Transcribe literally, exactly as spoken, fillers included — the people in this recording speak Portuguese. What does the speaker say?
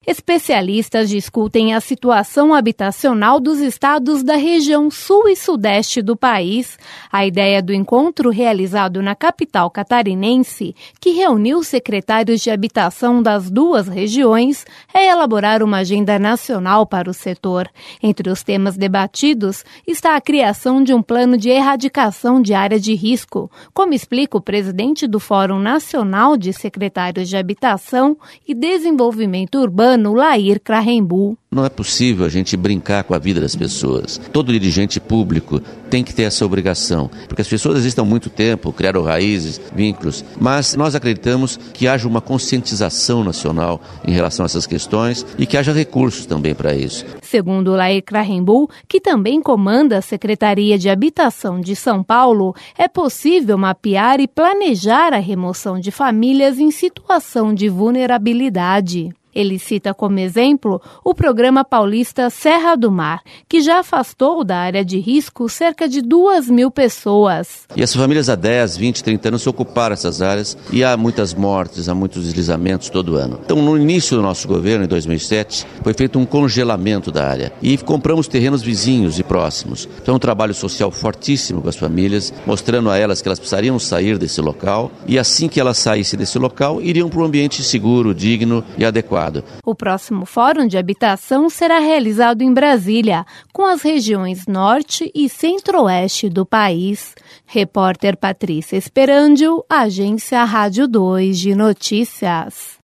Especialistas discutem a situação habitacional dos estados da região sul e sudeste do país. A ideia do encontro realizado na capital catarinense, que reuniu secretários de habitação das duas regiões, é elaborar uma agenda nacional para o setor. Entre os temas debatidos está a criação de um plano de erradicação de área de risco, como explica o presidente do Fórum Nacional de Secretários de Habitação e Desenvolvimento Urbano, Lair Krahenbuhl. Não é possível a gente brincar com a vida das pessoas. Todo dirigente público tem que ter essa obrigação, porque as pessoas existem há muito tempo, criaram raízes, vínculos, mas nós acreditamos que haja uma conscientização nacional em relação a essas questões e que haja recursos também para isso. Segundo Lair Krahenbuhl, que também comanda a Secretaria de Habitação de São Paulo, é possível mapear e planejar a remoção de famílias em situação de vulnerabilidade. Ele cita como exemplo o programa paulista Serra do Mar, que já afastou da área de risco cerca de duas mil pessoas. E as famílias há dez, vinte, trinta anos se ocuparam dessas áreas e há muitas mortes, há muitos deslizamentos todo ano. Então, no início do nosso governo, em dois mil e sete, foi feito um congelamento da área e compramos terrenos vizinhos e próximos. Então, um trabalho social fortíssimo com as famílias, mostrando a elas que elas precisariam sair desse local e assim que elas saíssem desse local, iriam para um ambiente seguro, digno e adequado. O próximo Fórum de Habitação será realizado em Brasília, com as regiões Norte e Centro-Oeste do país. Repórter Patrícia Esperandio, Agência Rádio dois de Notícias.